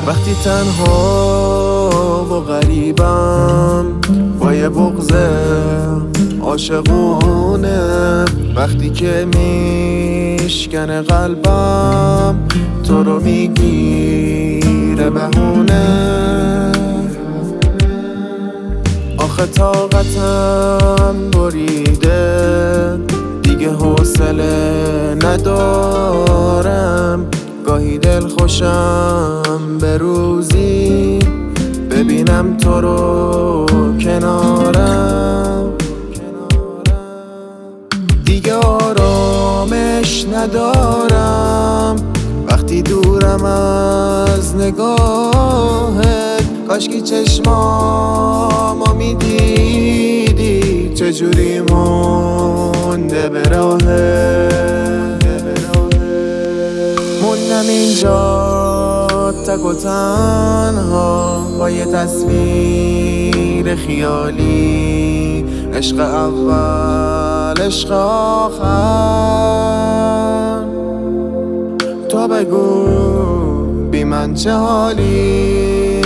وقتی تنها و غریبم با یه بغض عاشقونه، وقتی که میشکنه قلبم تو رو میگیره بهونه. آخه طاقتم بریده دیگه، حوصله ندارم. گاهی دل خوشم به روزی ببینم تو رو کنارم. دیگه آرامش ندارم وقتی دورم از نگاهت. کاشکی چشمامو میدیدی چجوری مونده به راهت. موندم اینجا تک و تنها با یه تصویر خیالی، عشق اول عشق آخر. تو بگو بی من چه حالی؟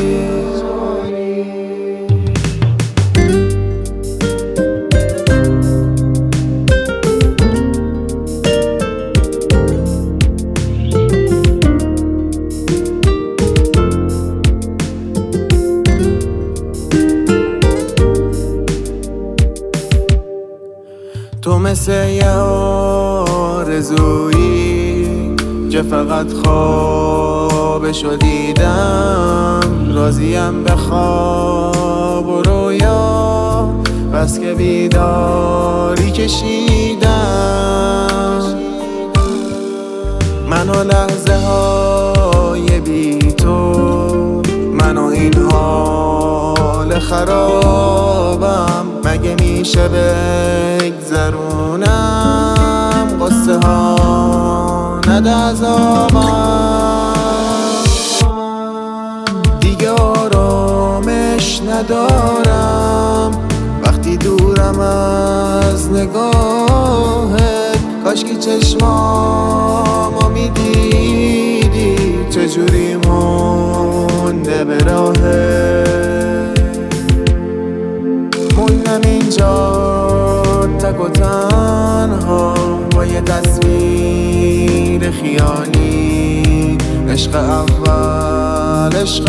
تو مثل یه آرزویی که فقط خوابشو دیدم. راضیم به خواب و رویا بس که بیداری کشیدم. منو لحظه های بی تو، منو این حال خرابم، مگه میشه بگذرونم قصه ها نده عذابم. دیگه آرامش ندارم وقتی دورم از نگاهت. کاشکی چشمامو میدیدی چجوری مونده به راهت. موندم اینجا تک و تنها با یه تصویر خیالی، عشق اول عشق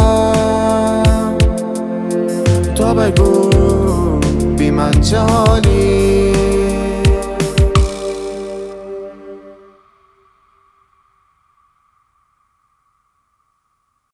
آخر. تو بگو بی من چه حالی؟